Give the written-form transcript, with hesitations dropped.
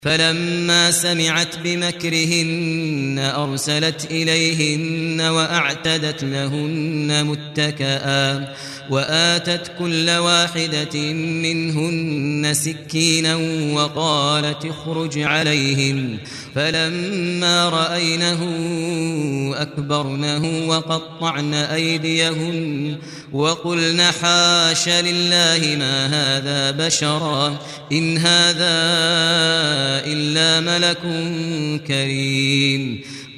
فلما سمعت بمكرهن أرسلت إليهن وأعتدت لهن متكئا وآتت كل واحدة منهن سكينا وقالت اخرج عليهن فلما رأينه أكبرنه وقطعن أيديهن وقلن حاش لله ما هذا بشرا إن هذا إلا ملك كريم